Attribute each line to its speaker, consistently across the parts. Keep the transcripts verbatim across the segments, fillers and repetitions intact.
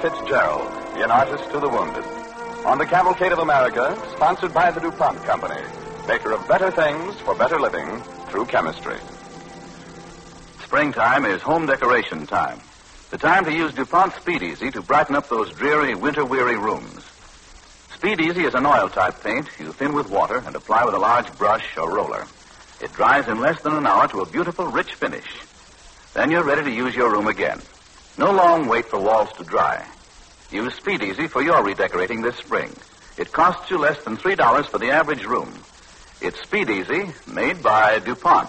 Speaker 1: Fitzgerald, an artist to the wounded. On the Cavalcade of America, sponsored by the DuPont Company, maker of better things for better living through chemistry.
Speaker 2: Springtime is home decoration time. The time to use DuPont Speed Easy to brighten up those dreary, winter-weary rooms. Speed Easy is an oil-type paint you thin with water and apply with a large brush or roller. It dries in less than an hour to a beautiful, rich finish. Then you're ready to use your room again. No long wait for walls to dry. Use Speed Easy for your redecorating this spring. It costs you less than three dollars for the average room. It's Speed Easy, made by DuPont.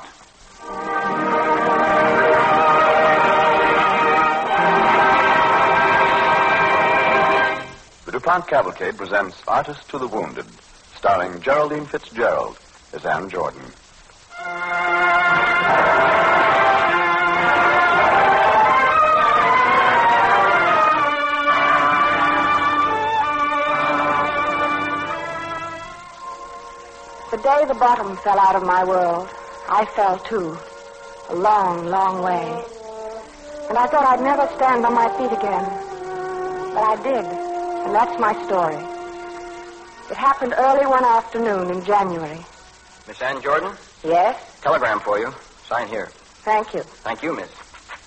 Speaker 1: The DuPont Cavalcade presents Artist to the Wounded, starring Geraldine Fitzgerald as Ann Jordan.
Speaker 3: The day the bottom fell out of my world, I fell too, a long, long way. And I thought I'd never stand on my feet again. But I did, and that's my story. It happened early one afternoon in January.
Speaker 4: Miss Ann Jordan?
Speaker 3: Yes?
Speaker 4: Telegram for you. Sign here.
Speaker 3: Thank you.
Speaker 4: Thank you, miss.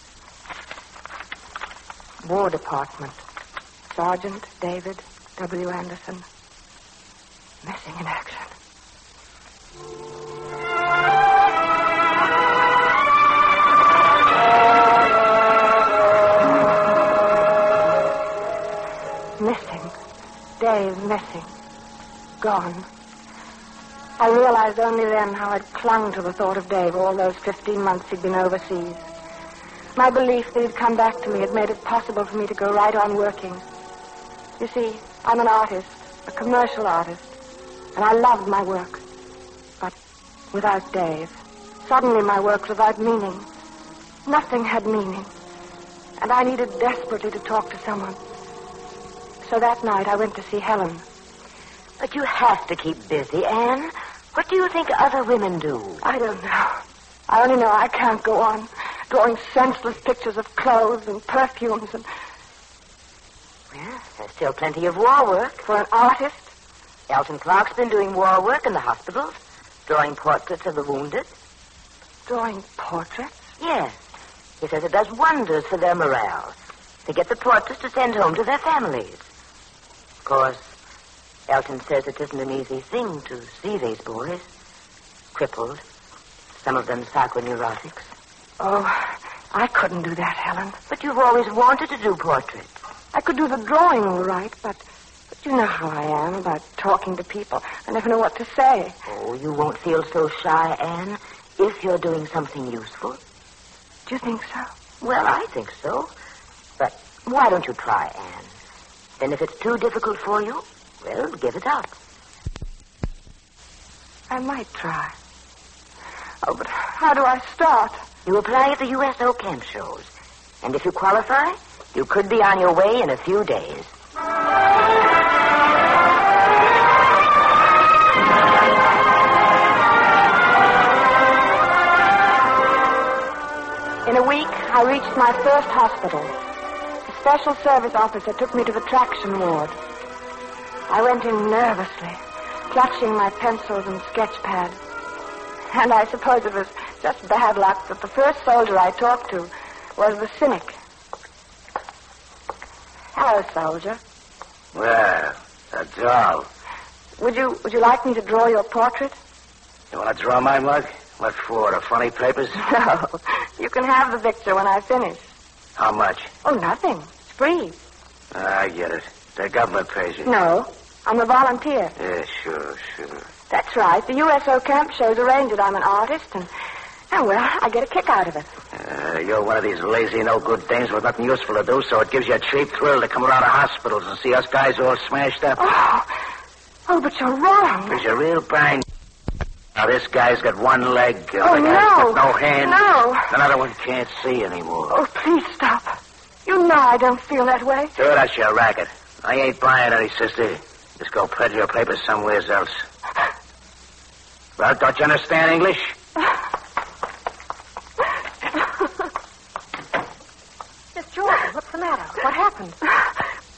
Speaker 3: War Department. Sergeant David W. Anderson. Missing in action. Missing. Dave missing. Gone. I realized only then how I'd clung to the thought of Dave all those fifteen months he'd been overseas. My belief that he'd come back to me had made it possible for me to go right on working. You see, I'm an artist, a commercial artist, and I loved my work. But without Dave, suddenly my work was without meaning. Nothing had meaning. And I needed desperately to talk to someone. So that night I went to see Helen.
Speaker 5: But you have to keep busy, Anne. What do you think other women do?
Speaker 3: I don't know. I only know I can't go on drawing senseless pictures of clothes and perfumes and...
Speaker 5: Well, there's still plenty of war work.
Speaker 3: For an artist?
Speaker 5: Elton Clark's been doing war work in the hospitals, drawing portraits of the wounded.
Speaker 3: Drawing portraits?
Speaker 5: Yes. He says it does wonders for their morale to get the portraits to send home to their families. Of course, Elton says it isn't an easy thing to see these boys. Crippled. Some of them psychoneurotics.
Speaker 3: Oh, I couldn't do that, Helen.
Speaker 5: But you've always wanted to do portraits.
Speaker 3: I could do the drawing all right, but, but you know how I am about talking to people. I never know what to say.
Speaker 5: Oh, you won't feel so shy, Anne, if you're doing something useful.
Speaker 3: Do you think so?
Speaker 5: Well, I think so. But why don't you try, Anne? Then if it's too difficult for you, well, give it up.
Speaker 3: I might try. Oh, but how do I start?
Speaker 5: You apply at the U S O camp shows. And if you qualify, you could be on your way in a few days.
Speaker 3: In a week, I reached my first hospital. A special service officer took me to the traction ward. I went in nervously, clutching my pencils and sketch pad. And I suppose it was just bad luck that the first soldier I talked to was the cynic. Hello, soldier.
Speaker 6: Well, a doll.
Speaker 3: Would you would you like me to draw your portrait?
Speaker 6: You want to draw my mug? What for, the funny papers?
Speaker 3: No. You can have the picture when I finish.
Speaker 6: How much?
Speaker 3: Oh, nothing. It's free.
Speaker 6: I get it. The government pays you.
Speaker 3: No. I'm a volunteer.
Speaker 6: Yeah, sure, sure.
Speaker 3: That's right. The U S O camp shows arrange it. I'm an artist, and, oh, well, I get a kick out of it.
Speaker 6: Uh, you're one of these lazy, no-good dames with nothing useful to do, so it gives you a cheap thrill to come around to hospitals and see us guys all smashed up.
Speaker 3: Oh, oh, but you're wrong.
Speaker 6: There's a real bang. Now, this guy's got one leg. Uh,
Speaker 3: Oh,
Speaker 6: the guy's
Speaker 3: no.
Speaker 6: got no hand.
Speaker 3: No.
Speaker 6: Another one can't see anymore.
Speaker 3: Oh, please stop. You know I don't feel that way.
Speaker 6: Sure, that's your racket. I ain't buying any, sister. Just go peddle your papers somewhere else. Well, don't you understand English?
Speaker 3: Miss Jordan, what's the matter? What happened?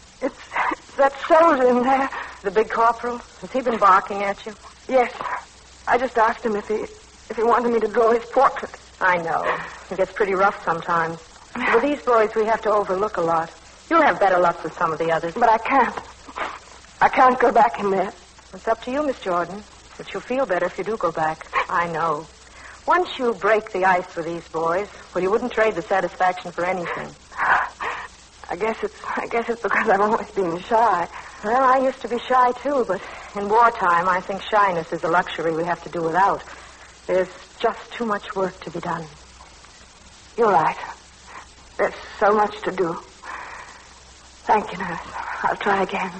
Speaker 3: that soldier in there.
Speaker 7: The big corporal? Has he been barking at you?
Speaker 3: Yes. I just asked him if he if he wanted me to draw his portrait.
Speaker 7: I know. It gets pretty rough sometimes. With these boys, we have to overlook a lot. You'll have better luck with some of the others.
Speaker 3: But I can't. I can't go back in there.
Speaker 7: It's up to you, Miss Jordan. But you'll feel better if you do go back. I know. Once you break the ice with these boys, well, you wouldn't trade the satisfaction for anything.
Speaker 3: I guess it's I guess it's because I've always been shy.
Speaker 7: Well, I used to be shy, too, but in wartime, I think shyness is a luxury we have to do without. There's just too much work to be done.
Speaker 3: You're right. There's so much to do. Thank you, nurse. I'll try again.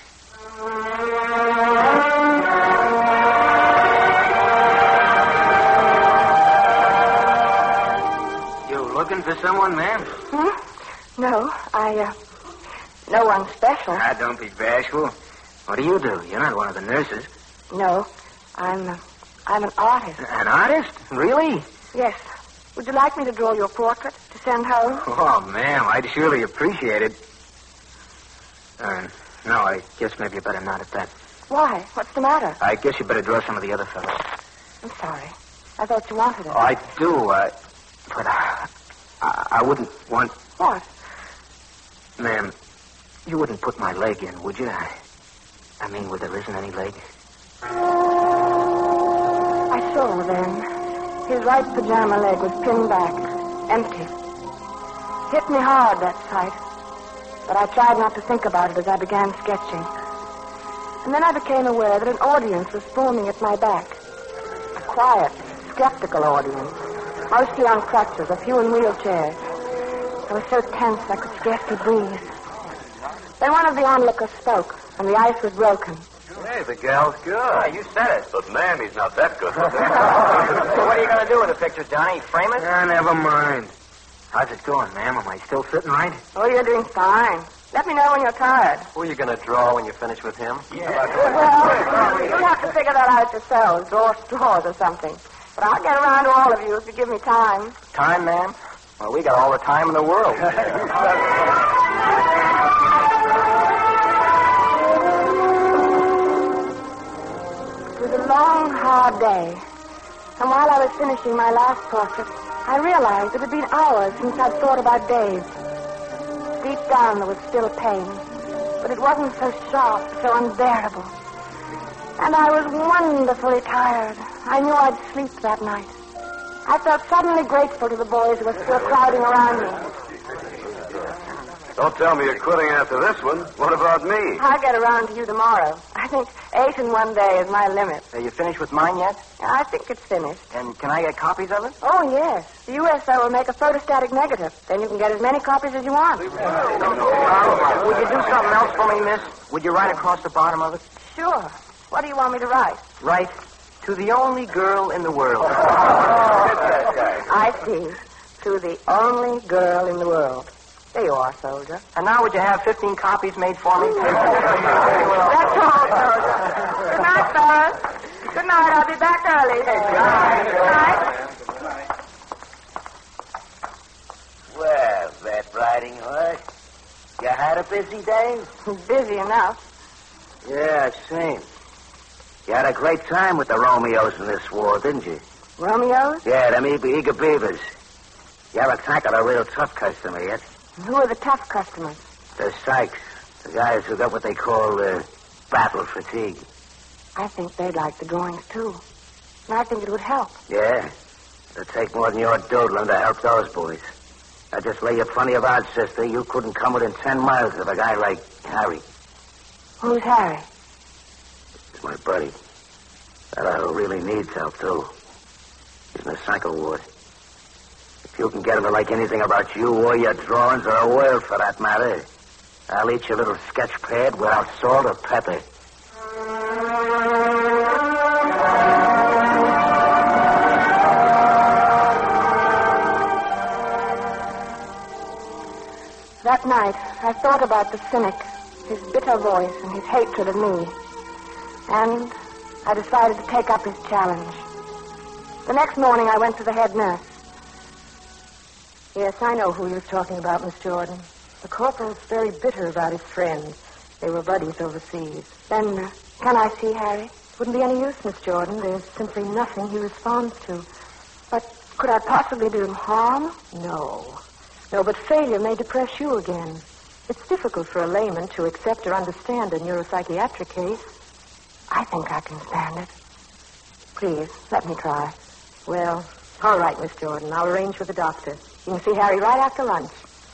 Speaker 6: You looking for someone, ma'am?
Speaker 3: Hmm? No, I, uh, no one special.
Speaker 6: Ah, don't be bashful. What do you do? You're not one of the nurses.
Speaker 3: No, I'm, uh, I'm an artist.
Speaker 6: An artist? Really?
Speaker 3: Yes. Would you like me to draw your portrait to send home?
Speaker 6: Oh, ma'am, I'd surely appreciate it. Uh, no, I guess maybe you better not at that.
Speaker 3: Why? What's the matter?
Speaker 6: I guess you better draw some of the other fellows.
Speaker 3: I'm sorry. I thought you wanted it.
Speaker 6: Oh, I do, uh, but uh, I, I wouldn't want...
Speaker 3: What?
Speaker 6: Ma'am, you wouldn't put my leg in, would you? I, I mean, where there isn't any leg.
Speaker 3: I saw then. His right pajama leg was pinned back, empty. Hit me hard, that sight. But I tried not to think about it as I began sketching. And then I became aware that an audience was forming at my back. A quiet, skeptical audience. Mostly on crutches, a few in wheelchairs. I was so tense I could scarcely breathe. Then one of the onlookers spoke, and the ice was broken.
Speaker 4: Hey, the gal's good. Yeah, you said it.
Speaker 2: But, ma'am, he's not that good.
Speaker 4: So what are you going to do with the picture, Johnny? Frame it?
Speaker 6: Ah, never mind. How's it going, ma'am? Am I still sitting right?
Speaker 3: Oh, you're doing fine. Let me know when you're tired.
Speaker 4: Who are you going to draw when you finish with him?
Speaker 3: Well, you'll have to figure that out yourselves. Draw straws or something. But I'll get around to all of you if you give me time.
Speaker 4: Time, ma'am? Well, we got all the time in the world.
Speaker 3: It was a long, hard day. And while I was finishing my last portrait, I realized it had been hours since I'd thought about Dave. Deep down there was still pain, but it wasn't so sharp, so unbearable. And I was wonderfully tired. I knew I'd sleep that night. I felt suddenly grateful to the boys who were still crowding around me.
Speaker 2: Don't tell me you're quitting after this one. What about me?
Speaker 3: I'll get around to you tomorrow. I think eight in one day is my limit.
Speaker 4: Are you finished with mine yet?
Speaker 3: I think it's finished.
Speaker 4: And can I get copies of it?
Speaker 3: Oh, yes. The U S O will make a photostatic negative. Then you can get as many copies as you want.
Speaker 4: Would you do something else for me, miss? Would you write across the bottom of it?
Speaker 3: Sure. What do you want me to write?
Speaker 4: Write, to the only girl in the world.
Speaker 3: I see. To the only girl in the world. There you are, soldier.
Speaker 4: And now would you have fifteen copies made for me?
Speaker 3: That's all, soldier. Good night, fellas. Good night. I'll be back early. Good night.
Speaker 6: Well, that riding horse. You had a busy day?
Speaker 3: Busy enough.
Speaker 6: Yeah, same. You had a great time with the Romeos in this war, didn't you?
Speaker 3: Romeos?
Speaker 6: Yeah, them eager, eager beavers. You haven't tackled a real tough customer yet.
Speaker 3: Who are the tough customers?
Speaker 6: The Sykes. The guys who got what they call uh, battle fatigue.
Speaker 3: I think they'd like the drawings, too. And I think it would help.
Speaker 6: Yeah. It'll take more than your doodling to help those boys. I just lay you plenty of odds, sister. You couldn't come within ten miles of a guy like Harry.
Speaker 3: Who's Harry?
Speaker 6: He's my buddy. Fellow who really needs help, too. He's in the cycle ward. If you can get him to like anything about you or your drawings or a world for that matter, I'll eat your little sketch pad without salt or pepper.
Speaker 3: That night, I thought about the cynic, his bitter voice, and his hatred of me. And I decided to take up his challenge. The next morning, I went to the head nurse.
Speaker 7: Yes, I know who he was talking about, Miss Jordan. The corporal's very bitter about his friend. They were buddies overseas.
Speaker 3: Then, uh, can I see Harry?
Speaker 7: Wouldn't be any use, Miss Jordan. There's simply nothing he responds to.
Speaker 3: But could I possibly do him harm?
Speaker 7: No. No, but failure may depress you again. It's difficult for a layman to accept or understand a neuropsychiatric case.
Speaker 3: I think I can stand it. Please, let me try.
Speaker 7: Well, all right, Miss Jordan. I'll arrange with the doctor. You can see Harry right after lunch.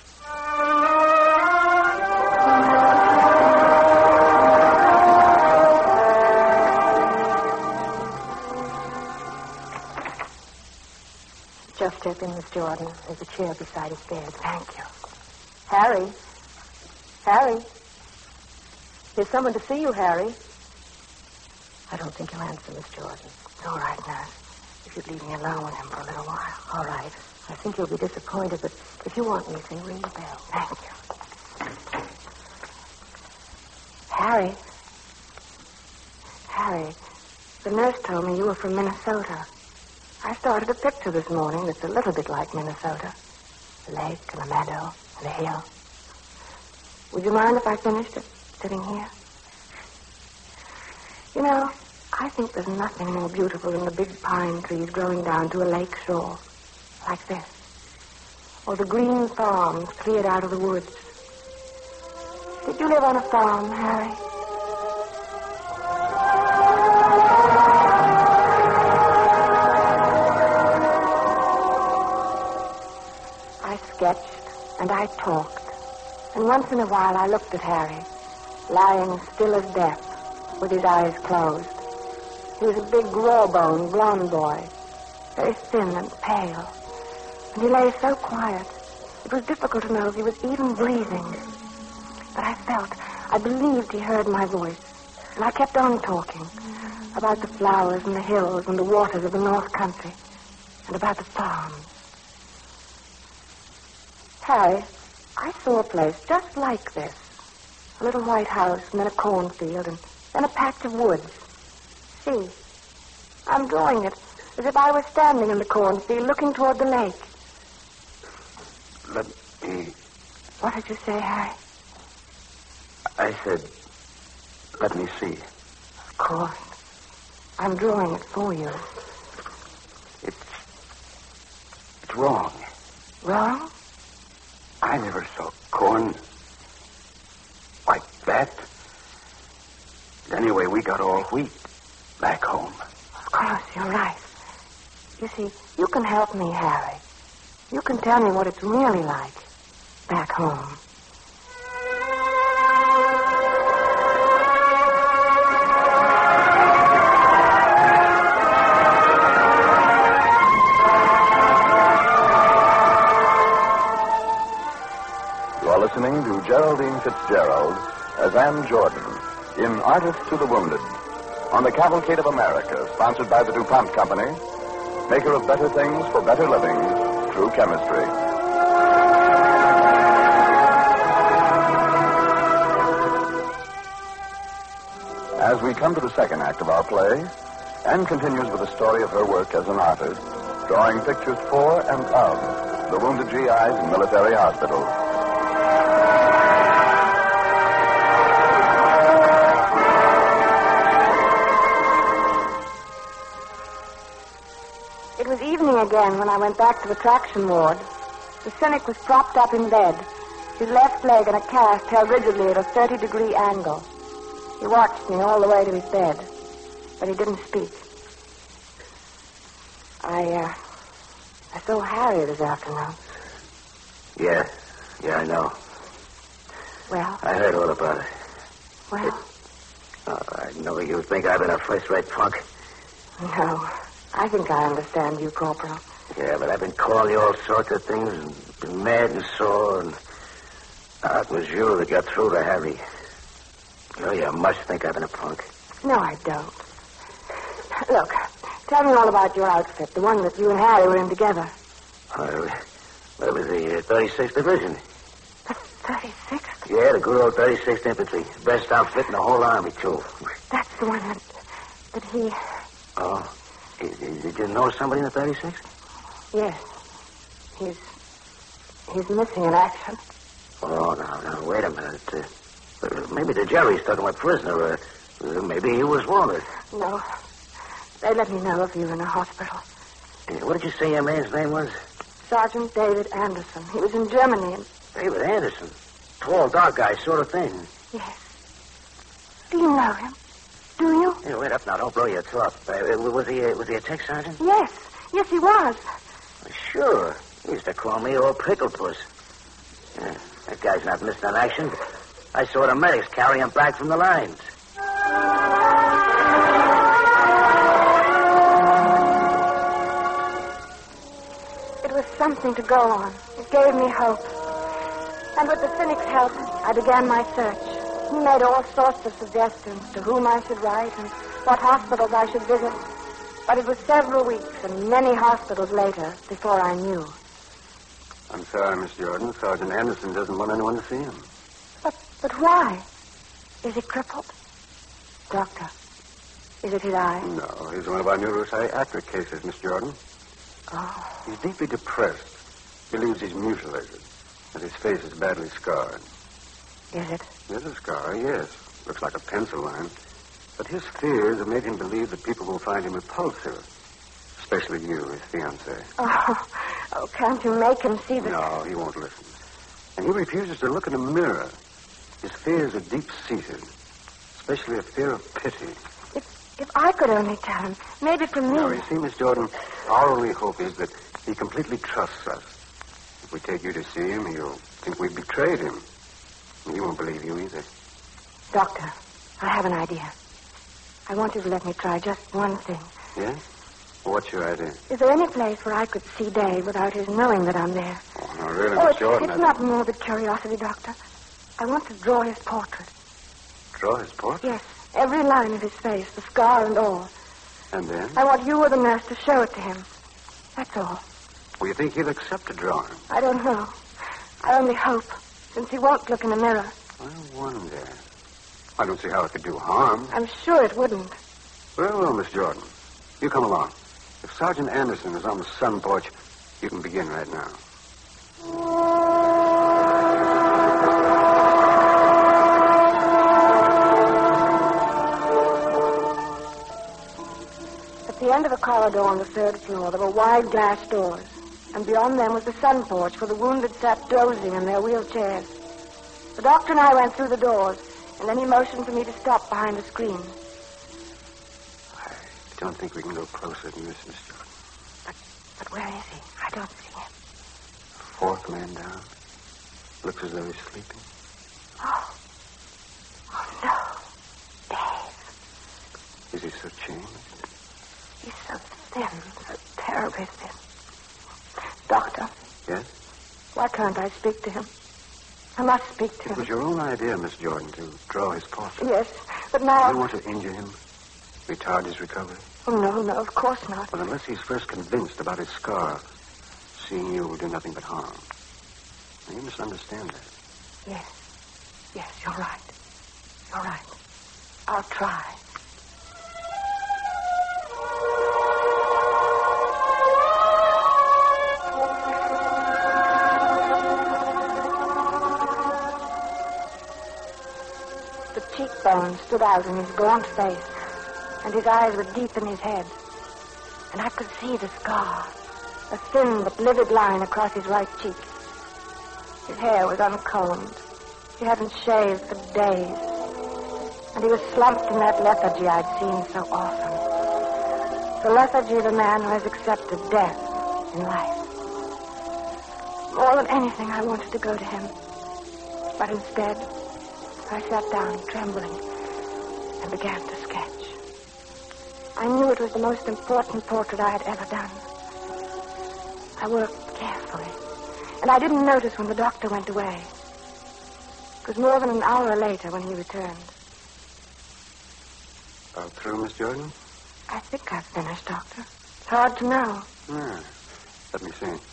Speaker 7: Just step in, Miss Jordan. There's a chair beside his bed.
Speaker 3: Thank you.
Speaker 7: Harry. Harry. There's someone to see you, Harry. I don't think he'll answer, Miss Jordan.
Speaker 3: It's all right, nurse. If you'd leave me alone with him for a little while.
Speaker 7: All right. I think you'll be disappointed, but if you want anything, ring the bell.
Speaker 3: Thank you. Harry. Harry, the nurse told me you were from Minnesota. I started a picture this morning that's a little bit like Minnesota. A lake and a meadow and a hill. Would you mind if I finished it, sitting here? You know, I think there's nothing more beautiful than the big pine trees growing down to a lake shore, like this. Or the green farms cleared out of the woods. Did you live on a farm, Harry? I sketched and I talked. And once in a while I looked at Harry, lying still as death, with his eyes closed. He was a big, raw-boned, blond boy, very thin and pale. And he lay so quiet, it was difficult to know if he was even breathing. But I felt, I believed he heard my voice. And I kept on talking about the flowers and the hills and the waters of the North Country, and about the farms. Harry, I saw a place just like this. A little white house, and then a cornfield, and then a patch of woods. See, I'm drawing it as if I was standing in the cornfield looking toward the lake.
Speaker 6: Let me...
Speaker 3: What did you say, Harry?
Speaker 6: I said, let me see.
Speaker 3: Of course. I'm drawing it for you.
Speaker 6: It's... It's wrong.
Speaker 3: Wrong?
Speaker 6: I never saw corn like that. Anyway, we got all wheat back home.
Speaker 3: Of course, you're right. You see, you can help me, Harry. You can tell me what it's really like back home.
Speaker 1: You're listening to Geraldine Fitzgerald as Ann Jordan in Artist to the Wounded on the Cavalcade of America, sponsored by the DuPont Company, maker of better things for better living through chemistry. As we come to the second act of our play, Ann continues with the story of her work as an artist, drawing pictures for and of the wounded G Is in military hospitals.
Speaker 3: It was evening again when I went back to the traction ward. The cynic was propped up in bed, his left leg in a cast held rigidly at a thirty-degree angle. He watched me all the way to his bed, but he didn't speak. I, uh, I saw Harry this afternoon.
Speaker 6: Yeah, yeah, I know.
Speaker 3: Well?
Speaker 6: I heard all about it.
Speaker 3: Well?
Speaker 6: Oh, I know you think I've been a first-rate punk.
Speaker 3: No. I think I understand you, Corporal.
Speaker 6: Yeah, but I've been calling you all sorts of things and been mad and sore, and uh, it was you that got through to Harry. You know, you must think I've been a punk.
Speaker 3: No, I don't. Look, tell me all about your outfit, the one that you and Harry were in together.
Speaker 6: Uh, well, it was the uh, thirty-sixth Division.
Speaker 3: The thirty-sixth?
Speaker 6: Yeah, the good old thirty-sixth Infantry. Best outfit in the whole Army, too.
Speaker 3: That's the one that, that he...
Speaker 6: Oh. Did you know somebody in the thirty-sixth?
Speaker 3: Yes. He's... He's missing in action.
Speaker 6: Oh, no, no. Wait a minute. Uh, Uh, maybe the jury's took him a prisoner. Or uh, maybe he was wanted.
Speaker 3: No. They let me know of you in a hospital.
Speaker 6: Uh, what did you say your man's name was?
Speaker 3: Sergeant David Anderson. He was in Germany and...
Speaker 6: David Anderson. Tall, dark guy, sort of thin.
Speaker 3: Yes. Do you know him? Do you?
Speaker 6: Hey, wait up now. Don't blow your top. Uh, was he uh, was he a tech sergeant?
Speaker 3: Yes. Yes, he was.
Speaker 6: Sure. He used to call me old Pickle Puss. Yeah, that guy's not missing an action. I saw the medics carry him back from the lines.
Speaker 3: It was something to go on. It gave me hope. And with the cynic's help, I began my search. He made all sorts of suggestions to whom I should write and what hospitals I should visit. But it was several weeks and many hospitals later before I knew.
Speaker 8: I'm sorry, Miss Jordan. Sergeant Anderson doesn't want anyone to see him.
Speaker 3: But, but why? Is he crippled? Doctor, is it his eye?
Speaker 8: No, he's one of our neuropsychiatric cases, Miss Jordan.
Speaker 3: Oh.
Speaker 8: He's deeply depressed. Believes he's mutilated, and his face is badly scarred.
Speaker 3: Is it?
Speaker 8: There's a scar, yes. Looks like a pencil line. But his fears have made him believe that people will find him repulsive. Especially you, his fiancée.
Speaker 3: Oh, oh, can't you make him see that?
Speaker 8: No, he won't listen. And he refuses to look in a mirror. His fears are deep-seated. Especially a fear of pity.
Speaker 3: If, if I could only tell him, maybe for me...
Speaker 8: No, you see, Miss Jordan, our only hope is that he completely trusts us. If we take you to see him, he'll think we betrayed him. And he won't believe you either.
Speaker 3: Doctor, I have an idea. I want you to let me try just one thing.
Speaker 8: Yes? What's your idea?
Speaker 3: Is there any place where I could see Dave without his knowing that I'm there?
Speaker 8: Oh, no, really,
Speaker 3: Oh,
Speaker 8: Miss
Speaker 3: it's,
Speaker 8: Jordan.
Speaker 3: it's
Speaker 8: I-
Speaker 3: not morbid curiosity, Doctor. I want to draw his portrait.
Speaker 8: Draw his portrait?
Speaker 3: Yes, every line of his face, the scar and all.
Speaker 8: And then?
Speaker 3: I want you or the nurse to show it to him. That's all.
Speaker 8: Well, you think he'll accept a drawing?
Speaker 3: I don't know. I only hope, since he won't look in the mirror.
Speaker 8: I wonder. I don't see how it could do harm.
Speaker 3: I'm sure it wouldn't.
Speaker 8: Well, well, Miss Jordan, you come along. If Sergeant Anderson is on the sun porch, you can begin right now.
Speaker 3: At the end of a corridor on the third floor, there were wide glass doors. And beyond them was the sun porch where the wounded sat dozing in their wheelchairs. The doctor and I went through the doors, and then he motioned for me to stop behind the screen.
Speaker 8: I don't think we can go closer than this, Miss Jordan.
Speaker 3: But, but where is he? I don't see him.
Speaker 8: Fourth man down. Looks as though he's sleeping.
Speaker 3: Oh. Oh, no. Dave.
Speaker 8: Is he so changed?
Speaker 3: He's so thin, so terribly thin. Doctor.
Speaker 8: Yes?
Speaker 3: Why can't I speak to him? I must speak to
Speaker 8: It
Speaker 3: him.
Speaker 8: was your own idea, Miss Jordan, to draw his portrait.
Speaker 3: Yes, but now...
Speaker 8: You don't want to injure him? Retard his recovery?
Speaker 3: Oh, no, no, of course not.
Speaker 8: Well, unless he's first convinced about his scar, seeing you will do nothing but harm. Now, you misunderstand that.
Speaker 3: Yes. Yes, you're right. You're right. I'll try. The cheekbones stood out in his gaunt face, and his eyes were deep in his head. And I could see the scar, a thin but livid line across his right cheek. His hair was uncombed. He hadn't shaved for days. And he was slumped in that lethargy I'd seen so often. The lethargy of a man who has accepted death in life. More than anything, I wanted to go to him. But instead, I sat down, trembling, and began to sketch. I knew it was the most important portrait I had ever done. I worked carefully, and I didn't notice when the doctor went away. It was more than an hour later when he returned.
Speaker 8: About through, Miss Jordan?
Speaker 3: I think I've finished, Doctor. It's hard to know.
Speaker 8: Yeah. Let me see.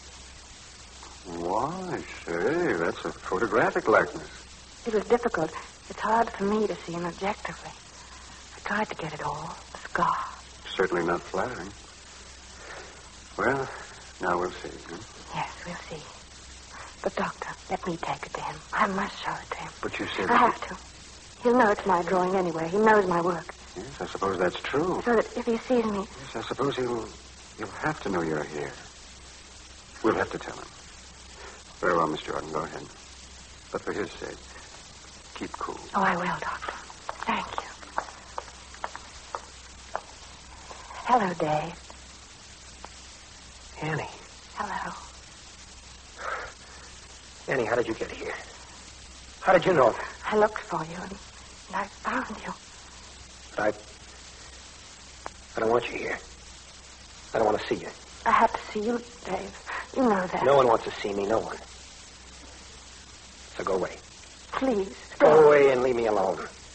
Speaker 8: Why, say, that's a photographic likeness.
Speaker 3: It was difficult. It's hard for me to see him objectively. I tried to get it all. The scar.
Speaker 8: Certainly not flattering. Well, now we'll see. Huh?
Speaker 3: Yes, we'll see. But, Doctor, let me take it to him. I must show it to him.
Speaker 8: But you said...
Speaker 3: I have to. He'll know it's my drawing anyway. He knows my work.
Speaker 8: Yes, I suppose that's true.
Speaker 3: So that if he sees me...
Speaker 8: Yes, I suppose he'll... he'll have to know you're here. We'll have to tell him. Very well, Miss Jordan, go ahead. But for his sake, keep cool.
Speaker 3: Oh, I will, Doctor. Thank you. Hello, Dave.
Speaker 4: Annie.
Speaker 3: Hello.
Speaker 4: Annie, how did you get here? How did you know that?
Speaker 3: I looked for you, and, and I found you.
Speaker 4: But I... I don't want you here. I don't want to see you.
Speaker 3: I have to see you, Dave. You know that.
Speaker 4: No one wants to see me, no one. So go away.
Speaker 3: Please,
Speaker 4: Go
Speaker 3: Dave.
Speaker 4: away and leave me alone.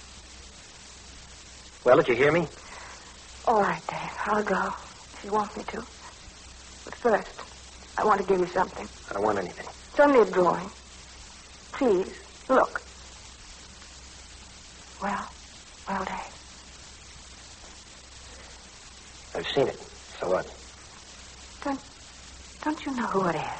Speaker 4: Well, did you hear me?
Speaker 3: All right, Dave. I'll go if you want me to. But first, I want to give you something.
Speaker 4: I don't want anything.
Speaker 3: It's only a drawing. Please, look. Well, well, Dave.
Speaker 4: I've seen it. So what?
Speaker 3: Don't, don't you know who it is?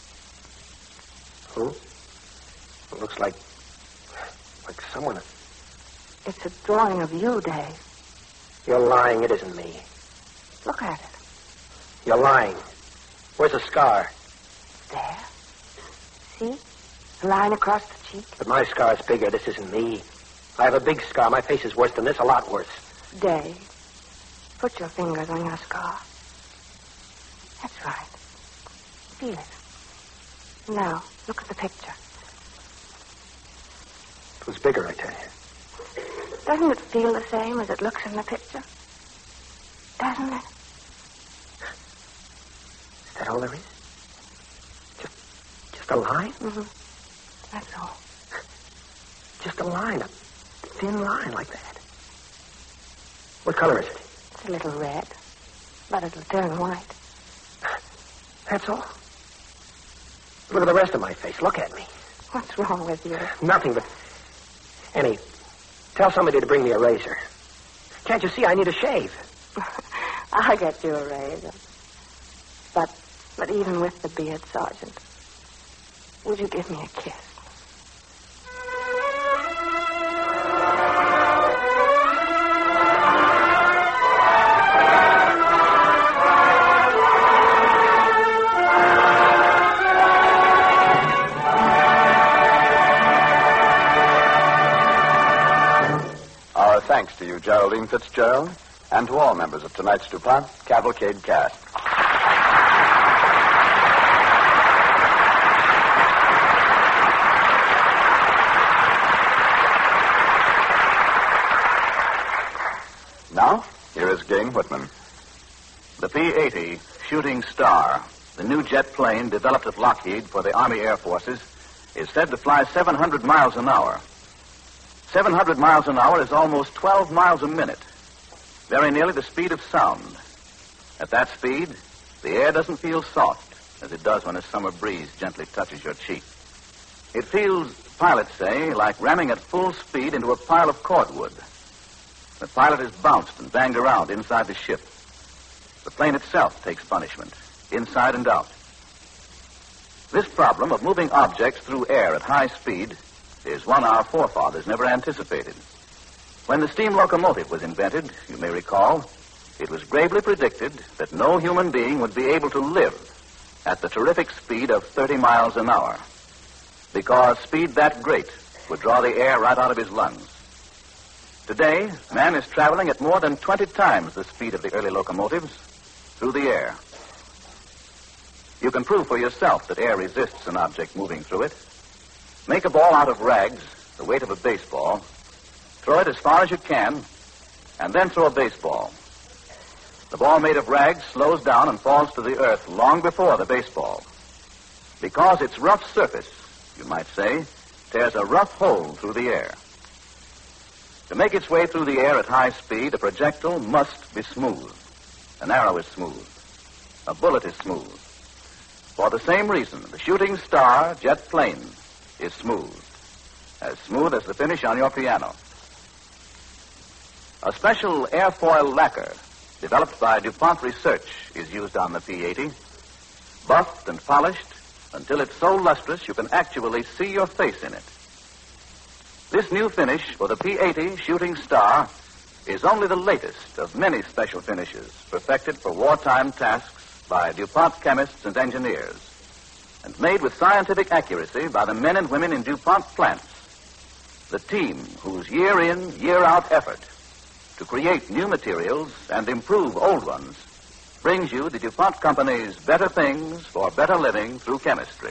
Speaker 4: Who? It looks like... like someone...
Speaker 3: It's a drawing of you, Dave.
Speaker 4: You're lying. It isn't me.
Speaker 3: Look at it.
Speaker 4: You're lying. Where's the scar?
Speaker 3: There. See? The line across the cheek.
Speaker 4: But my scar's bigger. This isn't me. I have a big scar. My face is worse than this, a lot worse.
Speaker 3: Dave, put your fingers on your scar. That's right. Feel it. Now, look at the picture.
Speaker 4: It was bigger, I tell you.
Speaker 3: Doesn't it feel the same as it looks in the picture? Doesn't it?
Speaker 4: Is that all there is? Just, just a line?
Speaker 3: Mm-hmm. That's all.
Speaker 4: Just a line, a thin line like that. What color is it?
Speaker 3: It's a little red, but it'll turn white.
Speaker 4: That's all. Look at the rest of my face. Look at me.
Speaker 3: What's wrong with you?
Speaker 4: Nothing but... Annie, tell somebody to bring me a razor. Can't you see I need a shave?
Speaker 3: I'll get you a razor. But, but even with the beard, Sergeant, would you give me a kiss?
Speaker 1: Our thanks to you, Geraldine Fitzgerald, and to all members of tonight's DuPont Cavalcade cast. Now, here is Gang Whitman.
Speaker 2: The P eighty Shooting Star, the new jet plane developed at Lockheed for the Army Air Forces, is said to fly seven hundred miles an hour. seven hundred miles an hour is almost twelve miles a minute, very nearly the speed of sound. At that speed, the air doesn't feel soft, as it does when a summer breeze gently touches your cheek. It feels, pilots say, like ramming at full speed into a pile of cordwood. The pilot is bounced and banged around inside the ship. The plane itself takes punishment, inside and out. This problem of moving objects through air at high speed is one our forefathers never anticipated. When the steam locomotive was invented, you may recall, it was gravely predicted that no human being would be able to live at the terrific speed of thirty miles an hour, because speed that great would draw the air right out of his lungs. Today, man is traveling at more than twenty times the speed of the early locomotives through the air. You can prove for yourself that air resists an object moving through it. Make a ball out of rags, the weight of a baseball, throw it as far as you can, and then throw a baseball. The ball made of rags slows down and falls to the earth long before the baseball, because its rough surface, you might say, tears a rough hole through the air. To make its way through the air at high speed, a projectile must be smooth. An arrow is smooth. A bullet is smooth. For the same reason, the Shooting Star jet plane is smooth. As smooth as the finish on your piano. A special airfoil lacquer developed by DuPont Research is used on the P eighty. Buffed and polished, until it's so lustrous you can actually see your face in it. This new finish for the P eighty Shooting Star is only the latest of many special finishes perfected for wartime tasks by DuPont chemists and engineers, and made with scientific accuracy by the men and women in DuPont plants, the team whose year in, year out effort to create new materials and improve old ones brings you the DuPont Company's Better Things for Better Living Through Chemistry.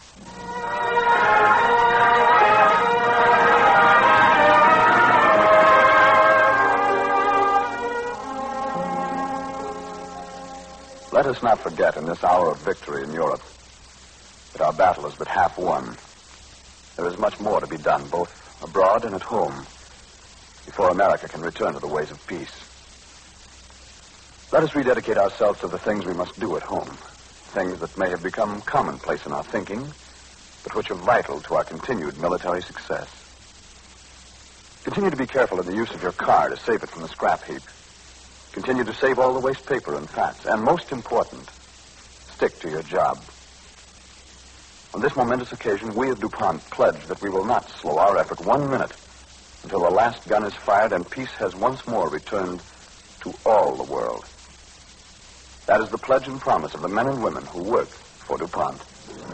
Speaker 1: Let us not forget in this hour of victory in Europe that our battle is but half won. There is much more to be done, both abroad and at home, before America can return to the ways of peace. Let us rededicate ourselves to the things we must do at home, things that may have become commonplace in our thinking, but which are vital to our continued military success. Continue to be careful in the use of your car to save it from the scrap heap. Continue to save all the waste paper and fats. And most important, stick to your job. On this momentous occasion, we at DuPont pledge that we will not slow our effort one minute until the last gun is fired and peace has once more returned to all the world. That is the pledge and promise of the men and women who work for DuPont.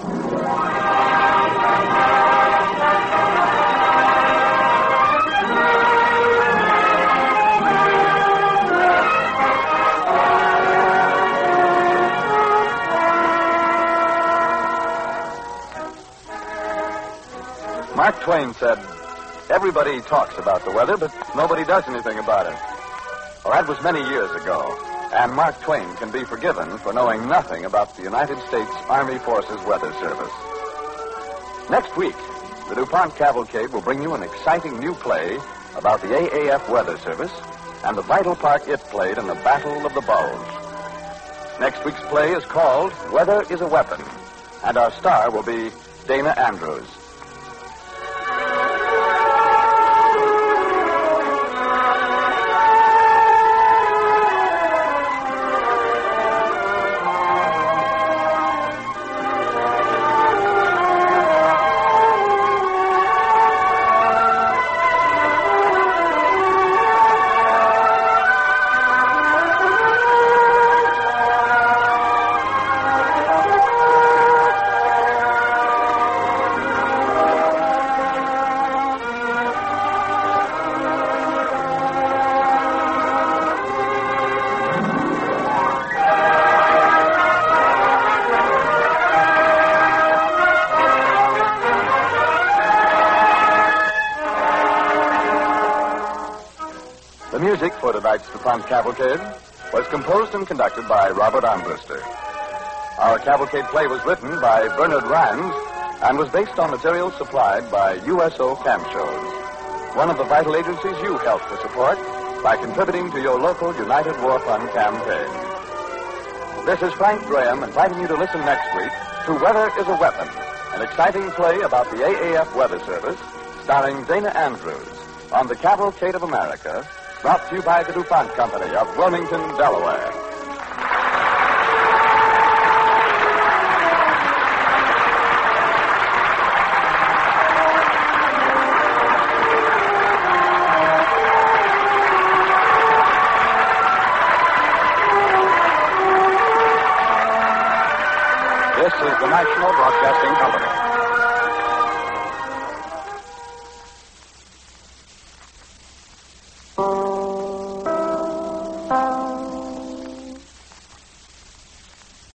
Speaker 1: Mark Twain said, "Everybody talks about the weather, but nobody does anything about it." Well, that was many years ago, and Mark Twain can be forgiven for knowing nothing about the United States Army Forces Weather Service. Next week, the DuPont Cavalcade will bring you an exciting new play about the A A F Weather Service and the vital part it played in the Battle of the Bulge. Next week's play is called Weather is a Weapon, and our star will be Dana Andrews. The music for tonight's DuPont Cavalcade was composed and conducted by Robert Armbruster. Our cavalcade play was written by Bernard Rhymes and was based on materials supplied by U S O Camp Shows, one of the vital agencies you help to support by contributing to your local United War Fund campaign. This is Frank Graham inviting you to listen next week to Weather is a Weapon, an exciting play about the A A F Weather Service, starring Dana Andrews on the Cavalcade of America, brought to you by the DuPont Company of Wilmington, Delaware. This is the National Broadcasting Company.